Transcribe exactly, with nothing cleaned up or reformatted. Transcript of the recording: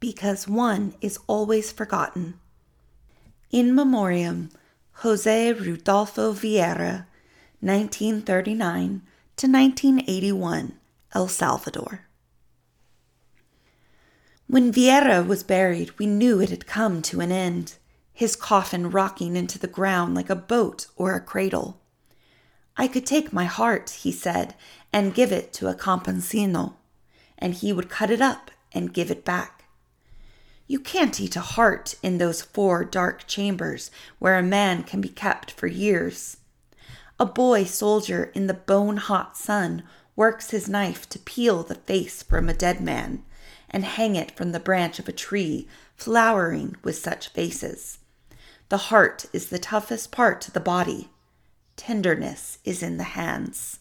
because one is always forgotten. In Memoriam, Jose Rudolfo Vieira, nineteen thirty-nine to nineteen eighty-one, El Salvador. When Vieira was buried, we knew it had come to an end, his coffin rocking into the ground like a boat or a cradle. I could take my heart, he said, and give it to a campesino, and he would cut it up and give it back. You can't eat a heart in those four dark chambers where a man can be kept for years. A boy soldier in the bone-hot sun works his knife to peel the face from a dead man and hang it from the branch of a tree flowering with such faces. The heart is the toughest part of the body. Tenderness is in the hands.